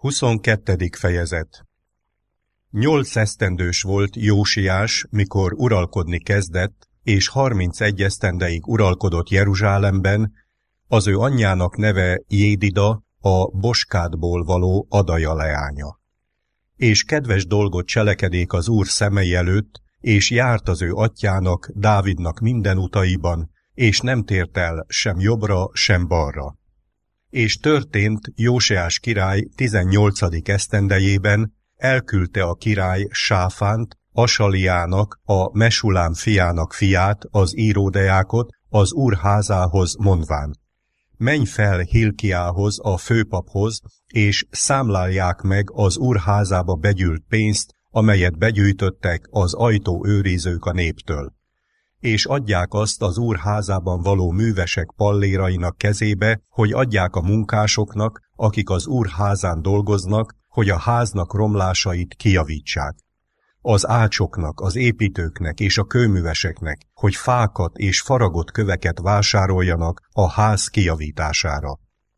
22. fejezet. 8 esztendős volt Jósiás, mikor uralkodni kezdett, és 31 esztendeig uralkodott Jeruzsálemben, az ő anyjának neve Jédida, a Boskádból való Adaja leánya. És kedves dolgot cselekedék az Úr szemei előtt, és járt az ő atyjának, Dávidnak minden utaiban, és nem tért el sem jobbra, sem balra. És történt, Jósiás király 18. esztendejében elküldte a király Sáfánt, Asaliának, a Mesulám fiának fiát, az íródeákot, az Úr házához mondván: menj fel Hilkiához, a főpaphoz, és számlálják meg az Úr házába begyűlt pénzt, amelyet begyűjtöttek az ajtóőrizők a néptől. És adják azt az Úr házában való művesek pallérainak kezébe, hogy adják a munkásoknak, akik az Úr házán dolgoznak, hogy a háznak romlásait kijavítsák. Az ácsoknak, az építőknek és a kőműveseknek, hogy fákat és faragott köveket vásároljanak a ház kijavítására.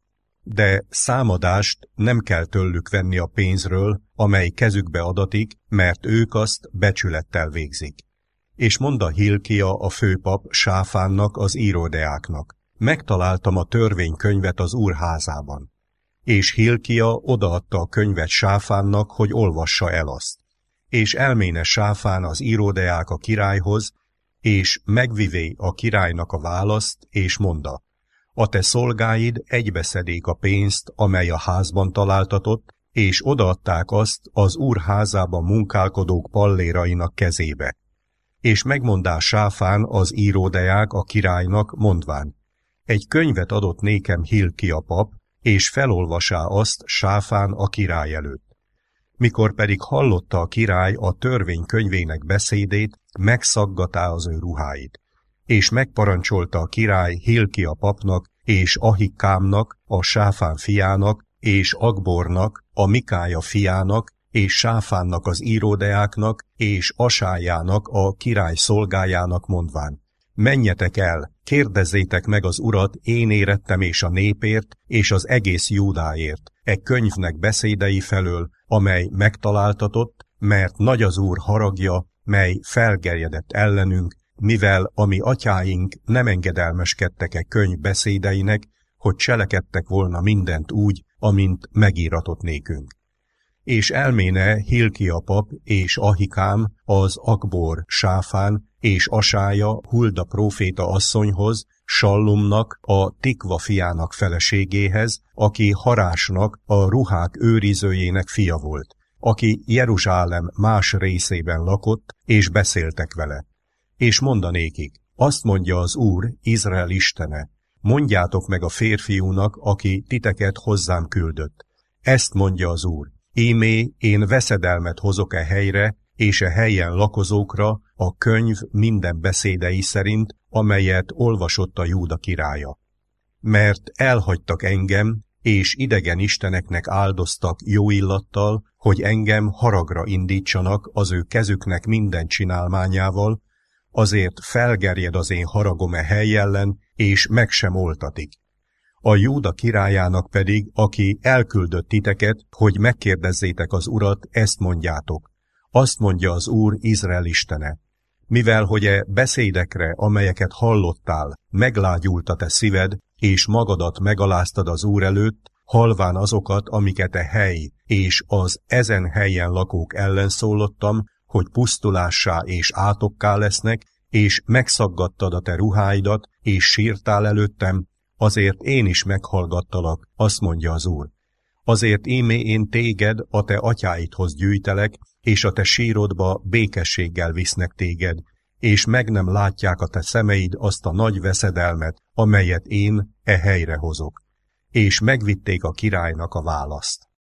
De számadást nem kell tőlük venni a pénzről, amely kezükbe adatik, mert ők azt becsülettel végzik. És mondta Hilkia a főpap Sáfánnak, az íródeáknak: megtaláltam a törvénykönyvet az Úr házában. És Hilkia odaadta a könyvet Sáfánnak, hogy olvassa el azt. És elméne Sáfán az íródeák a királyhoz, és megvivé a királynak a választ, és mondta: a te szolgáid egybeszedék a pénzt, amely a házban találtatott, és odaadták azt az Úr házában munkálkodók pallérainak kezébe. És megmondá Sáfán az íródeák a királynak, mondván: egy könyvet adott nékem Hilkia pap, és felolvasá azt Sáfán a király előtt. Mikor pedig hallotta a király a törvény könyvének beszédét, megszaggatá az ő ruháit. És megparancsolta a király Hilkia papnak, és Ahikámnak, a Sáfán fiának, és Akbornak, a Mikája fiának, és Sáfánnak az íródeáknak, és Asájának, a király szolgájának mondván: menjetek el, kérdezzétek meg az Urat, én érettem és a népért, és az egész Júdáért, e könyvnek beszédei felől, amely megtaláltatott, mert nagy az Úr haragja, mely felgerjedett ellenünk, mivel a mi atyáink nem engedelmeskedtek e könyv beszédeinek, hogy cselekedtek volna mindent úgy, amint megíratott nékünk. És elméne Hilkia pap és Ahikám, az Akbor Sáfán, és Asája Hulda próféta asszonyhoz, Sallumnak, a Tikva fiának feleségéhez, aki Harásnak, a ruhák őrizőjének fia volt, aki Jeruzsálem más részében lakott, és beszéltek vele. És mondanékik: azt mondja az Úr, Izrael istene, mondjátok meg a férfiúnak, aki titeket hozzám küldött. Ezt mondja az Úr: ímé, én veszedelmet hozok e helyre, és e helyen lakozókra a könyv minden beszédei szerint, amelyet olvasott a Júda királya. Mert elhagytak engem, és idegen isteneknek áldoztak jó illattal, hogy engem haragra indítsanak az ő kezüknek minden csinálmányával, azért felgerjed az én haragom e hely ellen, és meg sem oltatik. A Júda királyának pedig, aki elküldött titeket, hogy megkérdezzétek az Urat, ezt mondjátok: azt mondja az Úr, Izrael istene, mivel hogy e beszédekre, amelyeket hallottál, meglágyult a te szíved, és magadat megaláztad az Úr előtt, halván azokat, amiket e hely és az ezen helyen lakók ellen szólottam, hogy pusztulássá és átokká lesznek, és megszaggattad a te ruháidat, és sírtál előttem, azért én is meghallgattalak, azt mondja az Úr. Azért ímé én téged a te atyáidhoz gyűjtelek, és a te sírodba békességgel visznek téged, és meg nem látják a te szemeid azt a nagy veszedelmet, amelyet én e helyre hozok. És megvitték a királynak a választ.